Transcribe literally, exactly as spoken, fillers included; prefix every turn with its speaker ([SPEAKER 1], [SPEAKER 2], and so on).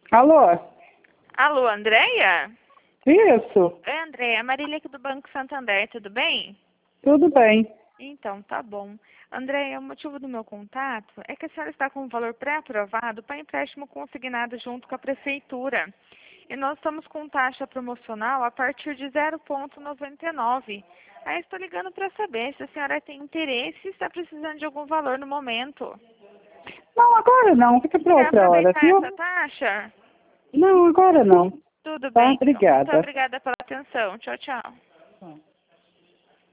[SPEAKER 1] Alô?
[SPEAKER 2] Alô, Andréia?
[SPEAKER 1] Isso?
[SPEAKER 2] Oi, Andréia. Marília aqui do Banco Santander, tudo bem?
[SPEAKER 1] Tudo bem.
[SPEAKER 2] Então, tá bom. Andréia, o motivo do meu contato é que a senhora está com um valor pré-aprovado para empréstimo consignado junto com a Prefeitura. E nós estamos com taxa promocional a partir de zero vírgula noventa e nove. Aí estou ligando para saber se a senhora tem interesse e está precisando de algum valor no momento.
[SPEAKER 1] Não, agora não. Fica para
[SPEAKER 2] Quer
[SPEAKER 1] outra hora,
[SPEAKER 2] aproveitar
[SPEAKER 1] viu?
[SPEAKER 2] essa taxa?
[SPEAKER 1] Não, agora não.
[SPEAKER 2] Tudo
[SPEAKER 1] Tá?
[SPEAKER 2] bem, então. Muito
[SPEAKER 1] Obrigada.
[SPEAKER 2] obrigada pela atenção. Tchau, tchau.